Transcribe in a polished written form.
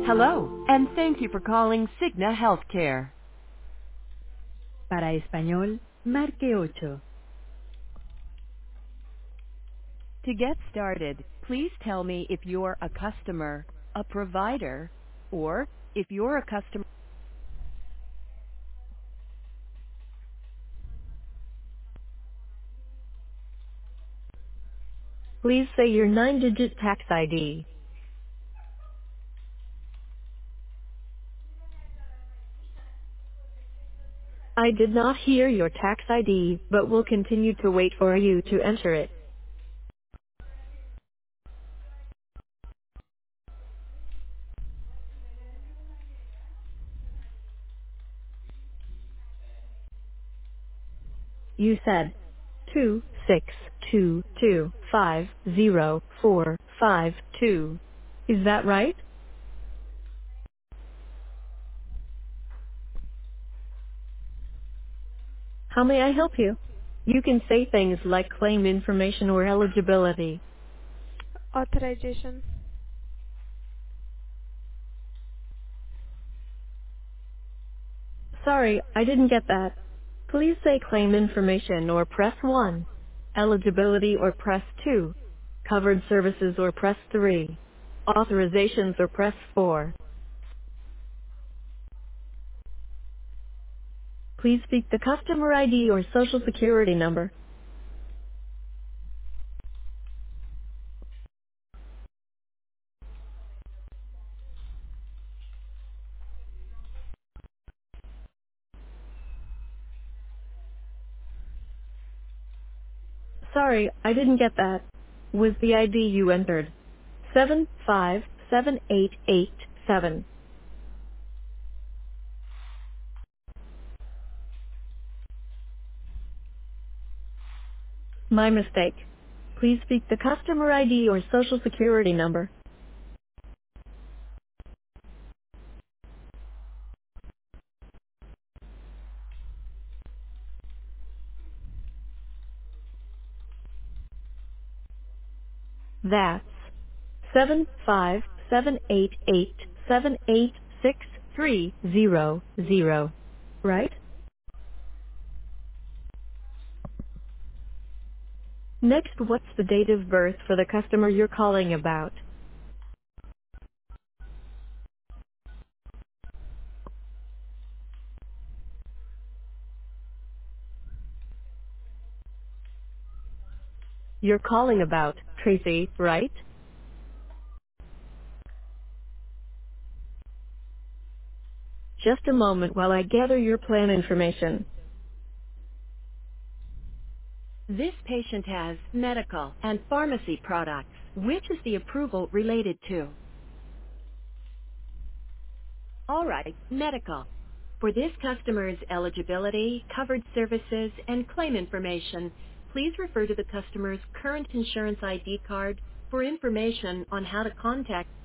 Hello, and thank you for calling Cigna Healthcare. Para español, marque ocho. To get started, please tell me if you're a customer, a provider, or if you're a customer. Please say your 9-digit tax ID. I did not hear your tax ID, but will continue to wait for you to enter it. You said 262250452. Is that right? How may I help you? You can say things like claim information or eligibility. Authorization. Sorry, I didn't get that. Please say claim information or press 1. Eligibility or press 2. Covered services or press 3. Authorizations or press 4. Please speak the customer ID or social security number. Sorry, I didn't get that. Was the ID you entered 757887? My mistake. Please speak the customer ID or social security number. That's 7578878630. Right? Next, what's the date of birth for the customer you're calling about? You're calling about Tracy, right? Just a moment while I gather your plan information. This patient has medical and pharmacy products. Which is the approval related to? All right, medical. For this customer's eligibility, covered services, and claim information, please refer to the customer's current insurance ID card for information on how to contact